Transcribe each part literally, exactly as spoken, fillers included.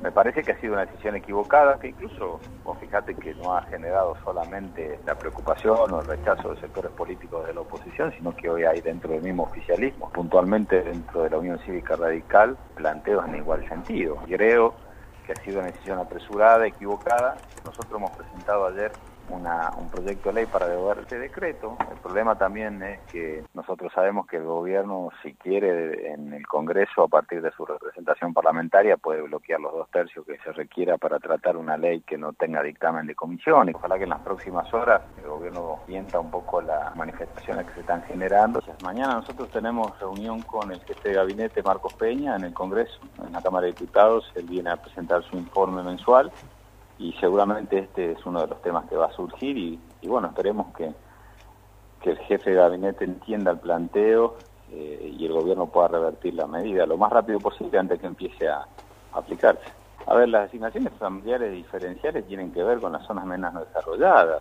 Me parece que ha sido una decisión equivocada, que incluso, vos fíjate que no ha generado solamente la preocupación o el rechazo de sectores políticos de la oposición, sino que hoy hay dentro del mismo oficialismo, puntualmente dentro de la Unión Cívica Radical, planteos en igual sentido. Creo que ha sido una decisión apresurada, equivocada. Nosotros hemos presentado ayer Una, un proyecto de ley para derogar este decreto. El problema también es que nosotros sabemos que el gobierno, si quiere, en el Congreso, a partir de su representación parlamentaria, puede bloquear los dos tercios que se requiera para tratar una ley que no tenga dictamen de comisión. Y ojalá que en las próximas horas el gobierno sienta un poco las manifestaciones que se están generando. Mañana nosotros tenemos reunión con el jefe de gabinete, Marcos Peña, en el Congreso, en la Cámara de Diputados. Él viene a presentar su informe mensual. Y seguramente este es uno de los temas que va a surgir y, y bueno, esperemos que, que el jefe de gabinete entienda el planteo eh, y el gobierno pueda revertir la medida lo más rápido posible antes que empiece a, a aplicarse. A ver, las asignaciones familiares diferenciales tienen que ver con las zonas menos desarrolladas.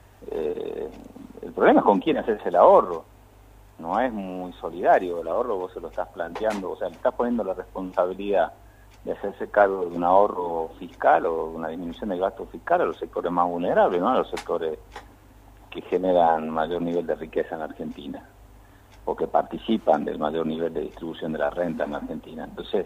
Eh, el problema es con quién hacerse el ahorro. No es muy solidario el ahorro, vos se lo estás planteando, o sea, le estás poniendo la responsabilidad de hacerse cargo de un ahorro fiscal o una disminución del gasto fiscal a los sectores más vulnerables, ¿no? A los sectores que generan mayor nivel de riqueza en Argentina o que participan del mayor nivel de distribución de la renta en Argentina. Entonces,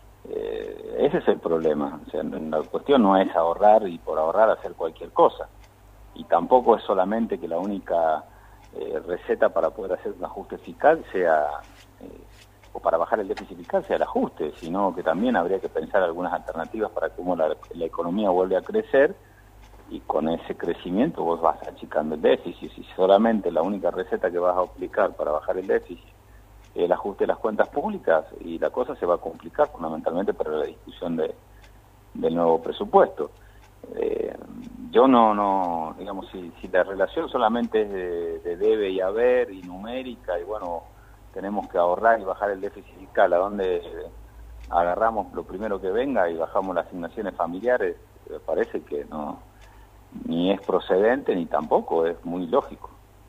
eh, ese es el problema. O sea, la cuestión no es ahorrar y por ahorrar hacer cualquier cosa. Y tampoco es solamente que la única eh, receta para poder hacer un ajuste fiscal sea... Eh, o para bajar el déficit fiscal sea el ajuste, sino que también habría que pensar algunas alternativas para cómo la, la economía vuelve a crecer y con ese crecimiento vos vas achicando el déficit. Si solamente la única receta que vas a aplicar para bajar el déficit es el ajuste de las cuentas públicas, y la cosa se va a complicar fundamentalmente para la discusión de, del nuevo presupuesto. Eh, yo no, no digamos, si, si la relación solamente es de, de debe y haber y numérica, y bueno, tenemos que ahorrar y bajar el déficit fiscal, a donde agarramos lo primero que venga y bajamos las asignaciones familiares, me parece que no, ni es procedente ni tampoco es muy lógico.